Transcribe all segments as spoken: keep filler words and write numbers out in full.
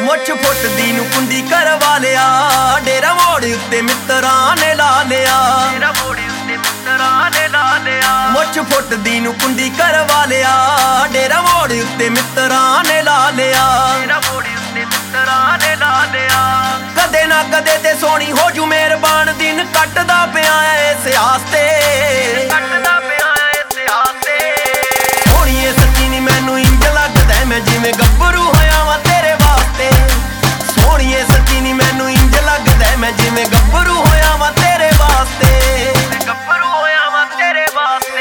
ਮੁੱਛ ਫੁੱਟਦੀ ਨੂੰ ਕੁੰਡੀ ਕਰਵਾ ਲਿਆ, ਡੇਰਾ ਮੋੜ ਉੱਤੇ ਮਿੱਤਰਾਂ ਨੇ ਲਾ ਲਿਆ। ਡੇਰਾ ਮੋੜ ਉੱਤੇ ਮਿੱਤਰਾਂ ਨੇ ਲਾ ਲਿਆ। ਮੁੱਛ ਫੁੱਟਦੀ ਨੂੰ ਕੁੰਡੀ ਕਰਵਾ ਲਿਆ, ਡੇਰਾ ਮੋੜ ਉੱਤੇ ਮਿੱਤਰਾਂ ਨੇ ਲਾ ਲਿਆ। ਡੇਰਾ ਮੋੜ ਉੱਤੇ ਮਿੱਤਰਾਂ ਨੇ ਲਾ ਲਿਆ। ਕਦੇ ਨਾ ਕਦੇ ਤੇ ਸੋਹਣੀ ਹੋ ਜੂ ਮਿਹਰਬਾਨ, ਦਿਨ ਕੱਟਦਾ ਪਿਆ ਇਸ ਆਸਤੇ, ਕੱਟਦਾ ਪਿਆ ਇਸ ਆਸਤੇ। ਸੋਹਣੀਏ ਸੱਚੀ ਨੀ ਮੈਨੂੰ ਇੰਜ ਲੱਗਦਾ ਮੈਂ ਜਿਵੇਂ ਗੱਭਰੂ ਹੋਇਆ ਵਾਂ ਤੇਰੇ ਵਾਸਤੇ। ਸੋਹਣੀਏ ਸੱਚੀ ਨੀ ਮੈਨੂੰ ਇੰਜ ਲੱਗਦਾ ਮੈਂ ਜਿਵੇਂ ਗੱਭਰੂ ਹੋਇਆ ਵਾਂ ਤੇਰੇ ਵਾਸਤੇ, ਗੱਭਰੂ ਹੋਇਆ ਵਾਂ ਤੇਰੇ ਵਾਸਤੇ।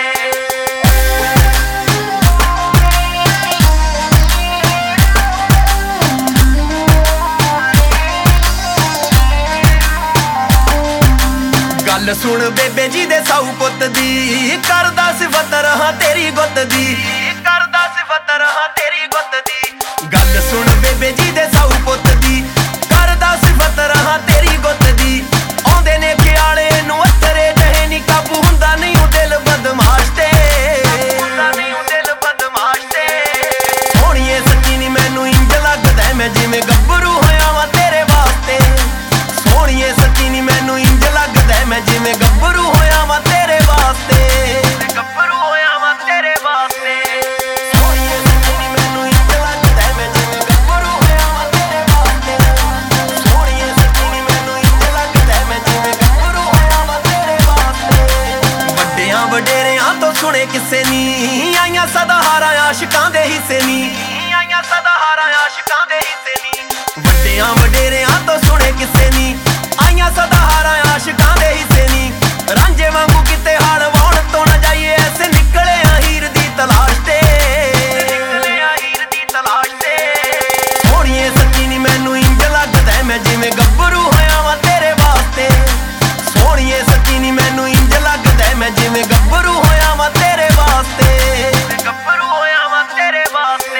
ਗੱਲ ਸੁਣ ਬੇਬੇ ਜੀ ਦੇ ਸਾਊ ਪੁੱਤ ਦੀ, ਕਰਦਾ ਸਿਫਤ ਰਹਾ ਤੇਰੀ ਗੁੱਤ ਦੀ, ਕਰਦਾ ਸਿਫਤ ਰਹਾ ਤੇਰੀ ਗੁੱਤ ਦੀ। ਗੱਲ ਸੁਣ ਬੇਬੇ ਜੀ ਦੇ ਸਾਊ ਪੁੱਤ ਦੀ, ਕਰਦਾ ਸਿਫਤ ਰਹਾ ਤੇਰੀ ਗੁੱਤ ਦੀ। ਆਉਂਦੇ ਨੇ ਖਿਆਲੇ ਨੂੰ ਅਥਰੇ ਜਹੇ ਨੀ ਕਾਬੂ ਹੁੰਦਾ ਨਹੀਂ ਉਹ ਦਿਲ ਬਦਮਾਸ਼ ਤੇ, ਹੁੰਦਾ ਨਹੀਂ ਉਹ ਦਿਲ ਬਦਮਾਸ਼ ਤੇ। ਸੋਹਣੀਏ ਸੱਚੀ ਨੀ ਮੈਨੂੰ ਇੰਜ ਲੱਗਦਾ ਮੈਂ ਜਿਵੇਂ ਗੱਭਰੂ ਹੋਇਆ ਵਾਂ ਤੇਰੇ ਵਾਸਤੇ। ਸੋਹਣੀਏ ਸੱਚੀ ਨੀ ਮੈਨੂੰ ਇੰਜ ਲੱਗਦਾ ਮੈਂ ਜਿਵੇਂ ਗੱਭਰੂ ਹੋਇਆ ਵਾਂ ਤੇਰੇ ਵਾਸਤੇ, ਗੱਭਰੂ ਹੋਇਆ ਵਾਂ ਤੇਰੇ ਵਾਸਤੇ। ਸੋਹਣੀਏ ਸੱਚੀ ਨੀ ਮੈਨੂੰ ਇੰਜ ਲੱਗਦਾ ਮੈਂ ਜਿਵੇਂ ਗੱਭਰੂ ਹੋਇਆ ਵਾਂ ਤੇਰੇ ਵਾਸਤੇ। ਸੋਹਣੀਏ ਸੱਚੀ ਨੀ ਮੈਨੂੰ ਇੰਜ ਲੱਗਦਾ ਮੈਂ ਜਿਵੇਂ ਗੱਭਰੂ ਹੋਇਆ ਵਾਂ ਤੇਰੇ ਵਾਸਤੇ। ਵੱਡਿਆਂ ਵਡੇਰਿਆਂ ਤੋਂ ਸੁਣੇ ਕਿਸੇ ਨੀ, ਆਈਆਂ ਸਦਾ ਹਾਰਾਂ ਆਸ਼ਿਕਾਂ ਦੇ ਹਿੱਸੇ ਨੀ, ਆਈਆਂ ਸਦਾ ਹਾਰਾਂ ਆਸ਼ਿਕਾਂ ਦੇ ਹਿੱਸੇ ਨੀ। ਵੱਡਿਆਂ ਵਡੇਰਿਆਂ ਤੋਂ ਸੁਣੇ ਕਿਸੇ ਨੀ, ਆਈਆਂ ਸਦਾ ਹਾਰਾਂ ਆਸ਼ਿਕਾਂ ਦੇ ਹਿੱਸੇ ਨੀ। ਰਾਂਝੇ ਵਾਂਗੂ ਕਿਤੇ ਹਾਲ ਵਾਉਣ ਤੋਂ ਨਾ ਜਾਈਏ, ਐਸੇ ਨਿਕਲੇ ਆ ਹੀਰ ਦੀ ਤਲਾਸ਼ ਤੇ, ਨਿਕਲੇ ਆ ਹੀਰ ਦੀ ਤਲਾਸ਼ ਤੇ। ਸੋਹਣੀਏ ਸੱਚੀ ਨੀ ਮੈਨੂੰ ਇੰਜ ਲੱਗਦਾ ਮੈਂ ਜਿਵੇਂ ਗੱਭਰੂ ਹੋਇਆ ਵਾਂ ਤੇਰੇ ਵਾਸਤੇ। ਸੋਹਣੀਏ ਸੱਚੀ ਨੀ ਮੈਨੂੰ ਇੰਜ ਲੱਗਦਾ ਮੈਂ ਜਿਵੇਂ ਗੱਭਰੂ ਹੋਇਆ ਵਾਂ ਤੇਰੇ ਵਾਸਤੇ, ਗੱਭਰੂ ਹੋਇਆ ਵਾਂ ਤੇਰੇ ਵਾਸਤੇ।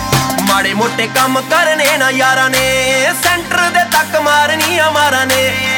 ਮਾੜੇ ਮੋਟੇ ਕੰਮ ਕਰਨੇ ਨਾ ਯਾਰਾਂ ਨੇ, ਸੈਂਟਰ ਦੇ ਤੱਕ ਮਾਰਨੀ ਅਮਾਰਾਂ ਨੇ।